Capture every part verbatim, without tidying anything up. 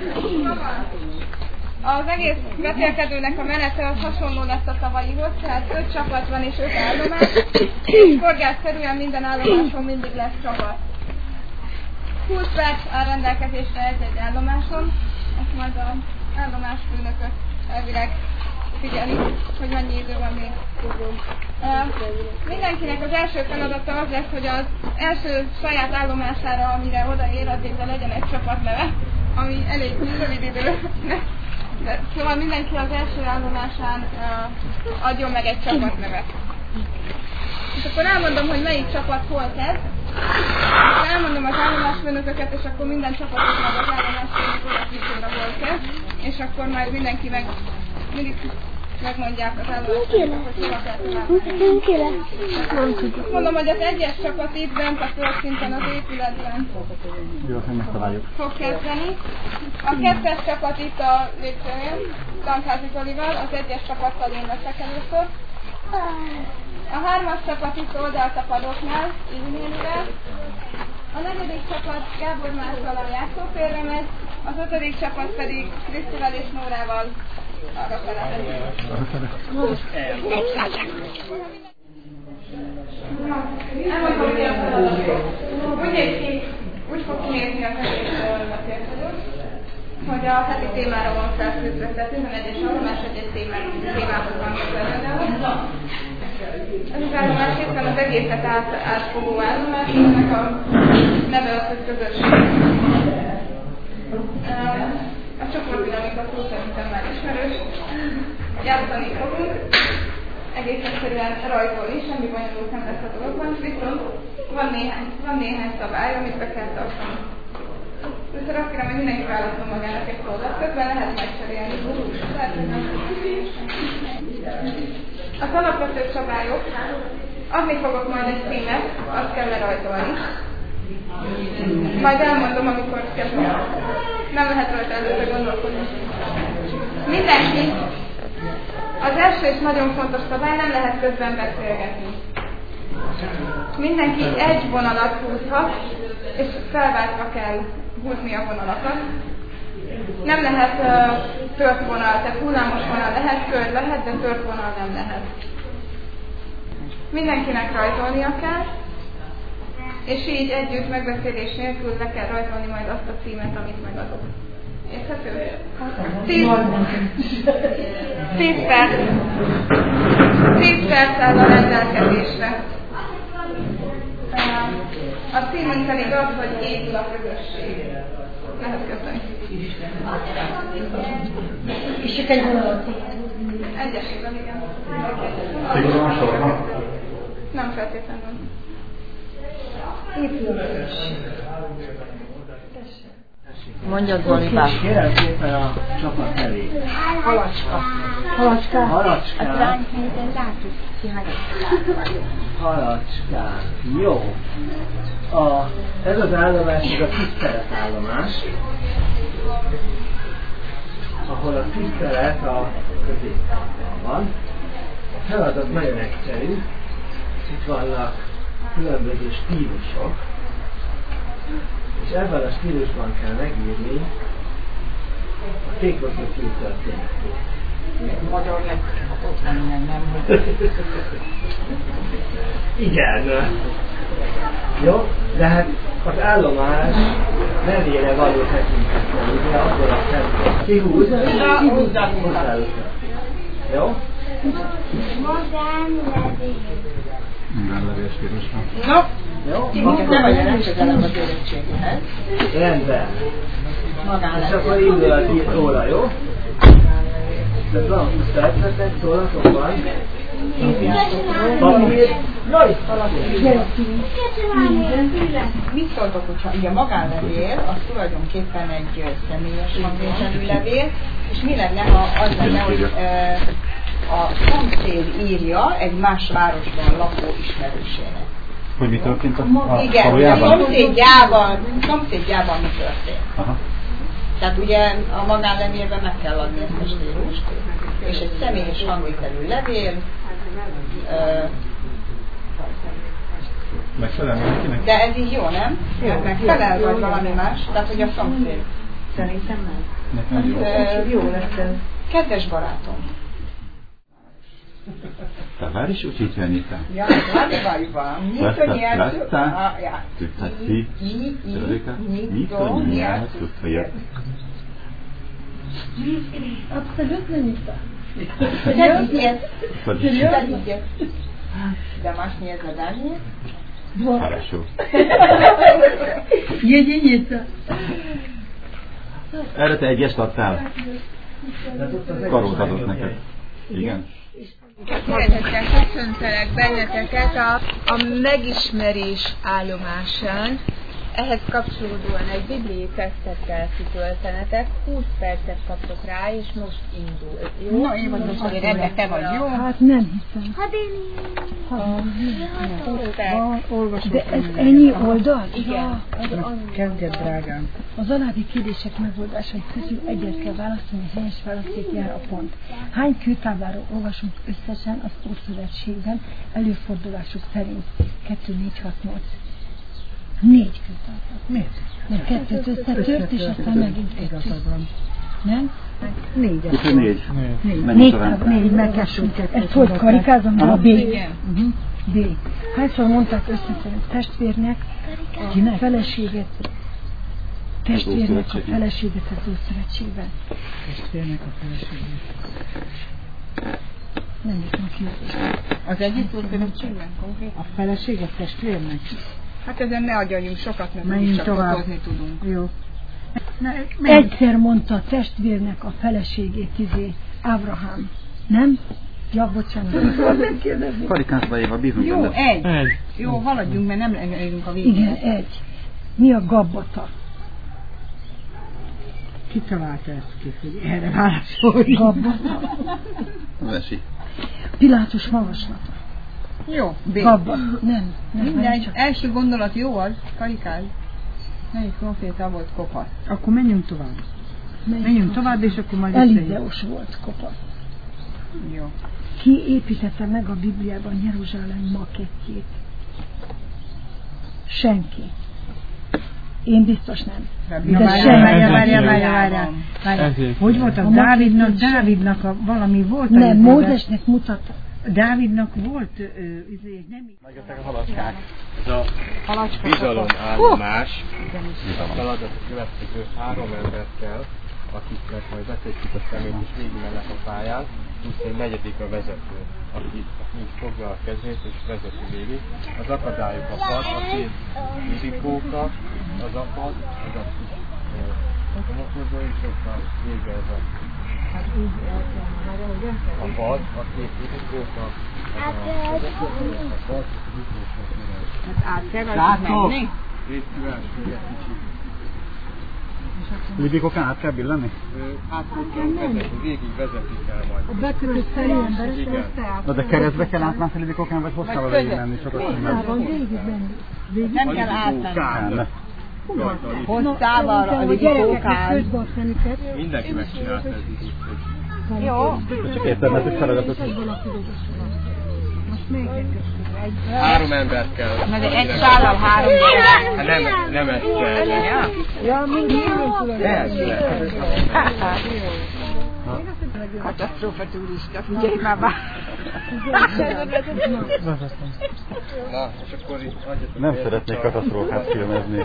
Az egész vetélkedőnek a menete az hasonló lesz a tavalyihoz, tehát öt csapat van és öt állomás, és forgásszerűen minden állomáson mindig lesz csapat. húsz perc áll rendelkezésre egy-egy állomáson, ezt majd az állomásfőnökök elvileg figyeli, hogy mennyi idő van még. Uh, mindenkinek az első feladata az lesz, hogy az első saját állomására, amire odaér, addigra legyen egy csapatneve, ami elég rövid idő. De, szóval mindenki az első állomásán uh, adjon meg egy csapatnevet. És akkor elmondom, hogy melyik csapat hol kezd. Elmondom az állomásfőnököket, és akkor minden csapatot meg az állomásfőnök oda hol kezd. És akkor majd mindenki meg mindig megmondják az állomásfőnök, hogy hova kell tovább. Mondom, hogy az egyes csapat itt bent a földszinten az épületben fog kezdeni. A kettes csapat itt a lépcsőjén, Tankházi Zolival, az egyes csapattal én leszek először. A hármas csapat itt oldalt a padoknál, Ilnélivel. A negyedik csapat Gábor Márkkal a játszótérre megy, az ötödik csapat pedig Krisztivel és Nórával arra fele. Elmondom, hogy a feladatot. Úgy néz ki, úgy fog kinézni a hetés vetélkedő, hogy a heti témára van felfűzve, tehát tizenegyes állomás egy témához van feladatot. Ez az állomás éppen az egészet át, átfogó állomás, ennek a neve az, hogy közösség. A csoportdinamika szó szerintem már ismerős. Játszani fogunk, egész egyszerűen rajzolni, semmi bonyolult nem lesz a dologban, viszont van néhány, van néhány szabály, amit be kell tartani. Először azt kérem, hogy mindenki válaszol magának egy szoldat, közben lehet megcserélni. Lehet, hogy nem. Az alapvető szabályok, adni fogok majd egy címet, azt kell lerajzolni. Majd elmondom, amikor kezdem. Nem lehet rajta előtte gondolkodni. Mindenki, az első és nagyon fontos szabály, nem lehet közben beszélgetni. Mindenki egy vonalat húzhat, és felváltva kell húzni a vonalakat. Nem lehet uh, tört vonal, tehát hullámos vonal lehet, kör lehet, de tört vonal nem lehet. Mindenkinek rajzolnia kell, és így együtt megbeszélés nélkül le kell rajzolni majd azt a címet, amit megadok. Érthető? Tíz, tíz perc. Tíz perc áll a rendelkezésre. A címünk pedig az, hogy épül a közösség. Lehet köszönni. És csak egy vonalat. Egyesével, igen. Szigorúan sorban? Nem feltétlenül. Épül a közösség. Mondjad, Zolibá. Kérem szépen a csapat nevét. Halacska. Halacska. Halacskák. Halacskák. Jó. A, ez az állomás, ez a tisztelet állomás, ahol a tisztelet a középpontban van. A feladat nagyon egyszerű. Itt vannak különböző stílusok, és ebben a stílusban kell megírni a fékozgató történetét. Magyar legközött nem, nem. Igen. Jó, de hát az állomás nevére való tekintettel, ugye, akkor a szemben kihúz, kihúz, jó? Magánlevés stílusban. No, jó? akkor nem vagy nem csak elem az érettségéhez. Rendben. És Magánlevés. akkor indul a tíz óra, jó? De van húsz percetek, szólatok van. Papír. Jaj! Mit szóltok, hogyha ugye a magánlevél, az tulajdonképpen egy személyes hangvételű levél, és mi lenne, ha az lenne, hogy e, a szomszéd írja egy más városban lakó ismerősének. Hogy mi történt a, a igen, valójában? a szomszédjában, szomszédjában mi történt. Aha. Tehát ugye a magánlevélben meg kell adni ezt a stílust, és egy személyes hangvételű levél, uh, Megfelel mindenkinek? de ez így jó, nem? Jó, megfelel vagy valami más, tehát hogy a szomszéd. Szerintem nem. Nekem jó. Ö, Jó lesz ez. Kedves barátom. Товарищ учительница. Ja, várj, Никто не Просто ты человека никто не отсутствует. Абсолютно никто. Нет. Отлично. Домашнее задание. Хорошо. Единица. Erre te egyest adtál? Karót adott neked. Igen? Szeretettel köszöntelek benneteket a, a megismerés állomásán. Ehhez kapcsolódóan egy bibliai tesztet kell kitöltenetek, húsz percet kaptok rá, és most indul. Jó? Na, én mondom, hogy ebben te vagy, jó? Hát nem hiszem. De ez ennyi oldal? Igen. Kezdjed, drágám. Az alábbi kérdések megoldásai közül egyet kell választani, a helyes választék jár a pont. Hány kőtábláról olvasunk összesen az Ószövetségben előfordulásuk szerint? kettő, négy, hat, nyolc. Négy kőtáblát. Miért? Nem, kettőt összetört, és aztán megint kettő. Nem? Négyet. Úgyhogy négy. Négy. Menjünk Négy tovább. tábla. Négy, megkessünk kettőt. Ezt hogy karikázom? A B. Igen. B. Hányszor mondták összeszerint testvérnek a feleséget? Testvérnek a feleséget az Ószövetségben. Testvérnek a feleségét. Nem jutom ki. Az egyik Ószövetségben konkrét? A feleséget testvérnek? Hát ezen ne agyaljunk sokat, mert Menjünk csak tovább. fotózni tudunk. Jó. Egyszer mondta a testvérnek a feleségét, izé, Ábrahám. Nem? Ja, bocsánat. Nem kérdezni. Karikázba Éva, bízunk Jó, benned. egy. Egy. Jó, haladjunk, mert nem érünk a végén. Igen, egy. Mi a gabbata? Ki találta ezt ki, hogy erre válaszolj? Gabbata. Vesi. Pilátus magaslata. Jó, B. Gabbata. Nem. nem Mindegy, csak. első gondolat jó az, karikáz. Melyik konkrétan volt kopasz? Akkor menjünk tovább. Menjünk tovább, és akkor majd Elizeus volt kopasz. Jó. Ki építette meg a Bibliában Jeruzsálem makettjét? Senki. Én biztos nem. De senki. várjál, várjál, várjál, várjál. Hogy volt az Dávidnak, Dávidnak a valami volt? Nem, Mózesnek mutatta. Dávidnak volt, izé, nem így. Megjöttek a halacskák. Ez a bizalomállomás, a feladat a következő három embert kell, akiknek majd betegyük a szemét és végigmennek a pályán, plusz egy negyedik a vezető, aki, aki fogja a kezét és vezeti végig. Az akadályok a pad, a két rizikóka, az a pad, az a kis homokozó és ott a vége ez a a pad, a két rizikóka, az a vezető, a pad, a rizikóka. Át kell rajtuk menni? Két szíves, még egy kicsit. Libikokán át kell billenni? Át kell vezetni, végig vezetni kell majd. A bekötött felé Igen. Na de keresztbe kell átmászni Libikokán, vagy hosszával végig menni sokat nem? van végig menni. Nem kell átmenni. Kell. Hosszával a libikókán. Mindenki megcsinálta ez így. Jó. Csak internetes feladatot. Most még egy Három embert kell. Mert egy szállal három gyerek. Hát nem, nem ez kell. Ja, mindjárt tudom. Katasztrófa turista, figyelj már bár. Na, és akkor itt adjatok. Nem szeretnék katasztrófát filmezni.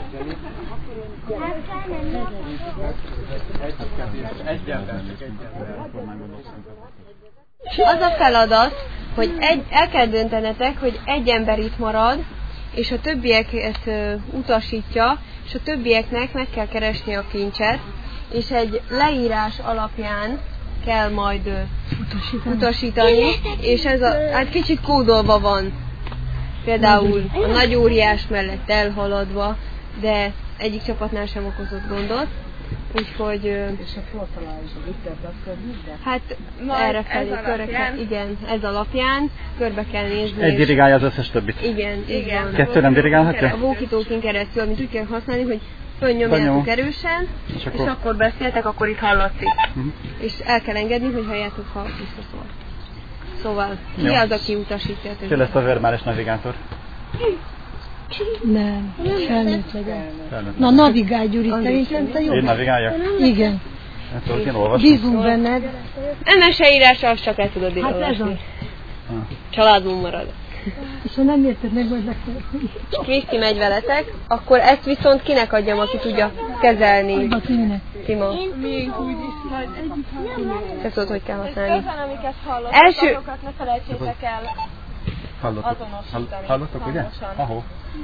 Egy ember, csak egy ember. Az a feladat, hogy egy, el kell döntenetek, hogy egy ember itt marad, és a többieket ö, utasítja, és a többieknek meg kell keresni a kincset, és egy leírás alapján kell majd ö, utasítani. utasítani, és ez a, hát kicsit kódolva van. Például a nagy óriás mellett elhaladva, de egyik csapatnál sem okozott gondot. Úgyhogy... És a fordulás, hogy itt akkor minden. Hát erre felé körbe kell, igen, ez alapján körbe kell nézni. Egy dirigálja az összes többit. Igen, igen. Kettő nem dirigálhatja? A walkie-talkie keresztül, amit úgy kell használni, hogy fölnyomjátok erősen, és akkor, és akkor beszéltek, akkor itt hallatszik. Uh-huh. És el kell engedni, hogy halljátok, ha visszaszól. Szóval, ki jó. az, aki utasítja? Ki lesz a verbális navigátor? Nem, felnőtt legyen. Na, navigálj, Gyuri, szerintem te jobb. Én navigáljak? Igen. Hát tudok én olvasni? Bízunk benned. Emeseírásra azt csak el tudod ide Hát ez olvasni. az. Családban marad. És ha nem érted meg, majd legfeljebb. Kriszti megy veletek, akkor ezt viszont kinek adjam, aki tudja kezelni? Abba Timinek. Tima. Még úgyis majd együtt. Te tudod, hogy kell használni. Közben, amiket hallottatok, Első- azokat ne felejtsétek el Hallottok? azonosítani. Hall- Hallottok, ugye? hangosan. Ahó.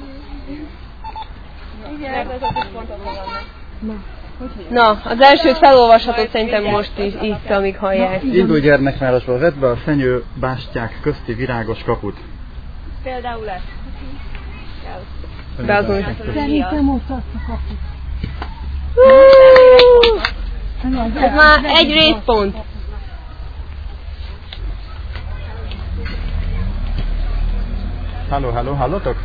Igen, mert ezek is pontosan vannak. Na, az elsőt felolvashatod szerintem most is, itt, amíg hallják. Indulj gyermekvárosba, vedd be a fenyő bástyák közti virágos kaput. Például ez. Beazonosítani. Szerintem ott azt a kaput. Ez már egy részpont. Halló, halló, hallottok?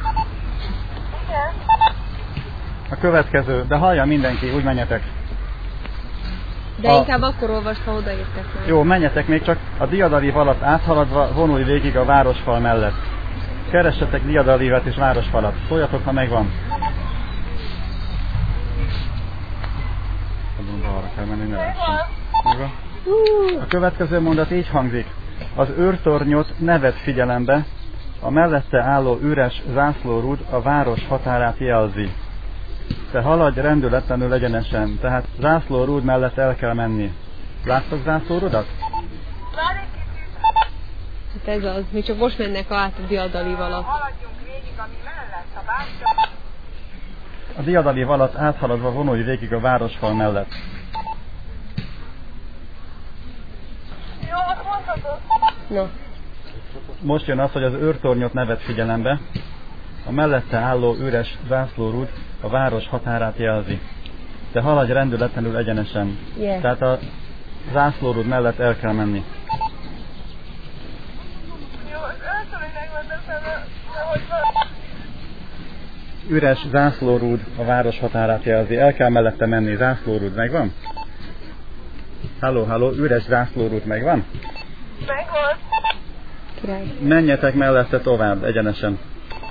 A következő, de hallja mindenki, úgy menjetek. De A- inkább akkor olvasd, ha odaértek már. Jó, menjetek még csak a diadalív alatt áthaladva, vonulj végig a városfal mellett. Keressetek diadalívet és városfalat. Szóljatok, ha megvan. Arra kell menni, ne lássam. Megvan? A következő mondat így hangzik. Az őrtornyot ne vedd figyelembe, a mellette álló üres zászlórúd a város határát jelzi. Te haladj rendületlenül egyenesen, tehát zászlórúd mellett el kell menni. Láttok zászlórudat? Hát ez az, mi csak most mennek át a diadalív alatt. A diadalív alatt áthaladva vonulj végig a városfal mellett. Na, Most jön az, hogy az őrtornyot ne vedd figyelembe, a mellette álló üres zászlórúd a város határát jelzi. Te haladj rendületlenül egyenesen. Yeah. Tehát a zászlórúd mellett el kell menni. Üres zászlórúd a város határát jelzi. El kell mellette menni. Zászlórúd megvan? Halló, halló, üres zászlórúd megvan? király. Menjetek mellette tovább, egyenesen.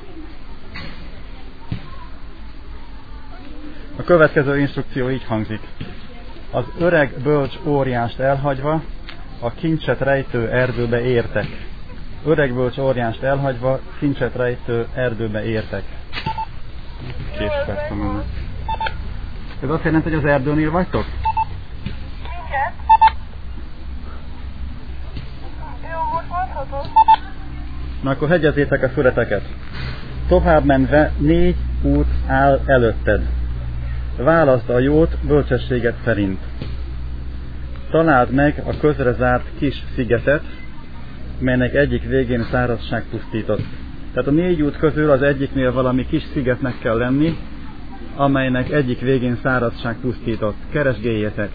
A következő instrukció így hangzik. Az öreg bölcs óriást elhagyva, a kincset rejtő erdőbe értek. Öreg bölcs óriást elhagyva, kincset rejtő erdőbe értek. Két perc van. Ez azt jelenti, hogy az erdőnél vagytok? Na akkor hegyezzétek a fületeket. Tovább menve négy út áll előtted. Válaszd a jót bölcsességet szerint. Találd meg a közre zárt kis szigetet, melynek egyik végén szárazság pusztított. Tehát a négy út közül az egyiknél valami kis szigetnek kell lenni, amelynek egyik végén szárazság pusztított. Keresgéljétek.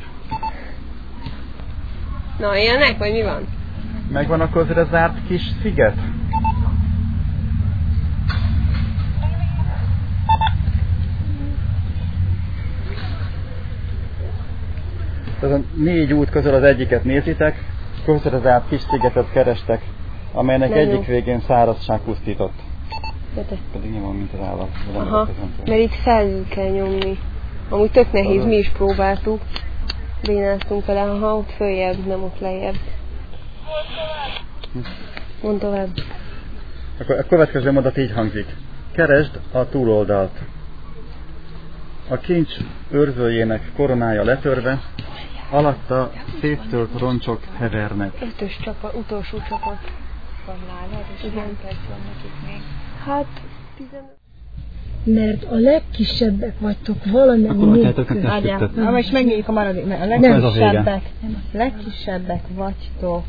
Na, élnek, vagy mi van? Megvan a közre zárt kis sziget? Tehát a négy út közül az egyiket nézitek, közre zárt kis szigetet kerestek, amelynek Nagyon. egyik végén szárazság pusztított. Gyere. Pedig nyomom, mint az állat. Az Aha, emberek ezen túl. mert itt felül kell nyomni. Amúgy tök nehéz, mi is próbáltuk. Bénáztunk vele, ha ott följebb, nem ott lejjebb. Mondd tovább. Akkor a következő mondat így hangzik. Keresd a túloldalt. A kincs őrzőjének koronája letörve, alatta széttölt roncsok hevernek. Ötös csapat, utolsó csapat. Van nálad, és hány perc van nekik még? Hát, tizenöt. Mert a legkisebbek vagytok valamennyi nép között. Várjál, na most megnyílik a maradék, mert a ez a vége. legkisebbek, legkisebbek vagytok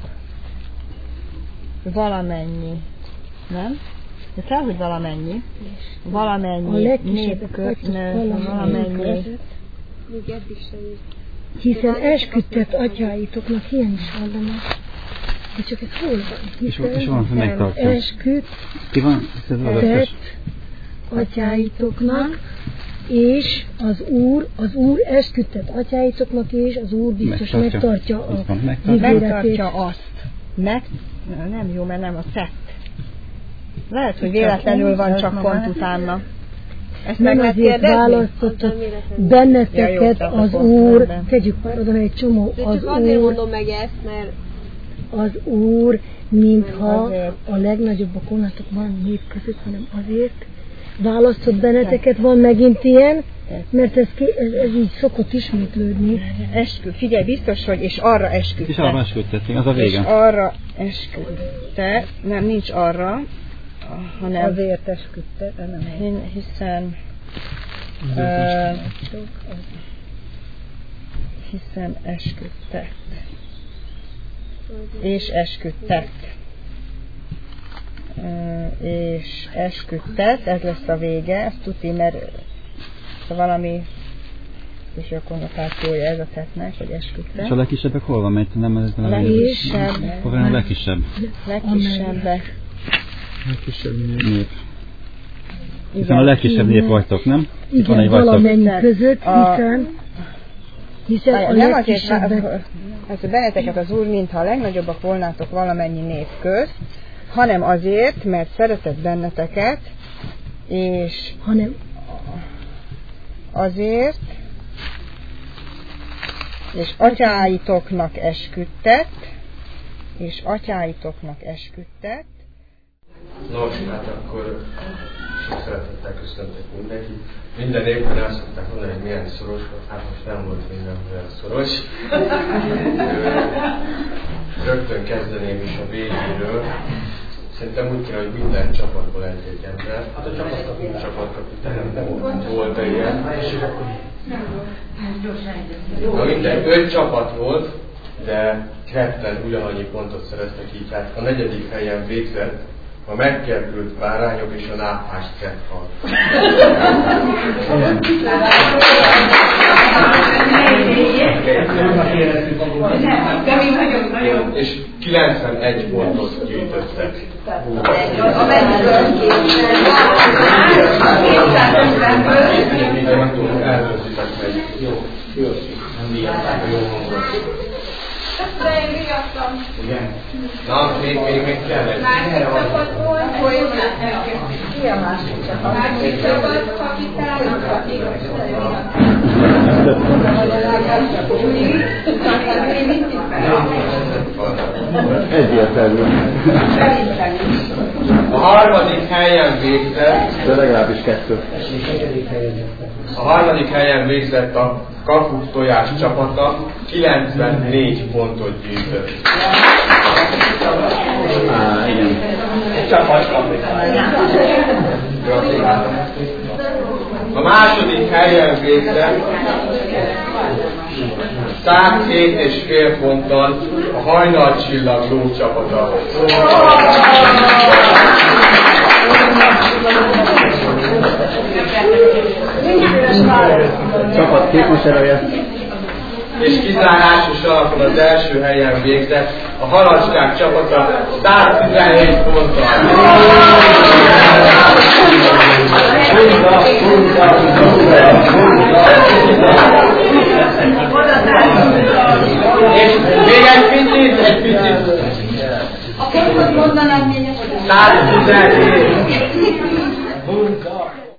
valamennyi, nem? De kell, hogy valamennyi, A valamennyi legkisebbek vagytok népkö, valamennyi nép valamennyi, között. Még eddig sem írt. Hiszen esküdtett atyáitoknak, ilyen is van benne. De csak ez hol van? És, és van, hogy megtartja. Esküdt Ki van? Ez az ötös. tett atyáitoknak, és az Úr, az Úr esküdtett atyáitoknak, és az Úr biztos Megtartja. megtartja Azt a mondom, megtartja. ígéretét. megtartja azt. Meg, nem jó, mert nem a tett. lehet, hogy véletlenül van csak pont utána. Ezt nem azért választott benneteket ja, az Úr, tegyük már oda egy csomó, de az csak azért Úr, mondom meg ezt, mert az Úr, mintha a legnagyobbak volnátok valami nép között, hanem azért választott benneteket, van megint ilyen, mert ez, ez, ez így szokott ismétlődni. Eskü, figyelj, biztos, hogy és arra esküdte. És arra esküdtették, az a vége. És arra esküdte, nem, nincs arra, hanem azért esküdte, nem. Hiszen uh, hiszen esküdtett. És esküdtett. Uh, és esküdtett, ez lesz a vége, ezt tuti, mert valami és a konnotációja ez a tettnek, hogy esküdtett. És a legkisebbek hol van? Mert nem ez nem a legkisebb. Hol van a legkisebb? Legkisebbek. Legkisebb nép. Hiszen a legkisebb nép vagytok, nem? Igen, valamennyi között, hiszen, hiszen a, a nem legkisebbek. Azért benneteket az Úr, mintha a legnagyobbak volnátok valamennyi nép közt, hanem azért, mert szeretett benneteket, és hanem azért, és atyáitoknak esküdtett, és atyáitoknak esküdtett. Nos, hát akkor sok szeretettel köszöntök mindenkit. Minden évben el szokták mondani, hogy milyen szoros, hát most nem volt minden olyan szoros. Rögtön kezdeném is a végéről. Szerintem úgy kéne, hogy minden csapatból egy-egy ember. Hát a csapatkapitán csapatkapitán nem volt ilyen. Na mindegy, öt csapat volt, de ketten ugyanannyi pontot szereztek így. Tehát a negyedik helyen végzett a megkerült bárányok és a náphás ketthal. És kilencvenegy pontot gyűjtöttek. De én riadtam. Igen. Na, még, még, még kell egy. Másik csapat volt, hogy ki a másik csapat? Másik csapat, kapitán, Egyértelmű. A harmadik helyen végzett. De legalábbis kettő. A harmadik helyen végzett a Kakuk tojás csapata, kilencvennégy pontot gyűjtött. Á, igen. Gratulálok. A második helyen végzett százhét és fél ponttal a Hajnalcsillag ló csapata. Csapat képviselője. És kizárásos alapon az első helyen végzett a Halacskák csapata száztizenhét ponttal. És még egy picit, egy picit. A pontot mondanám még száztizenhét.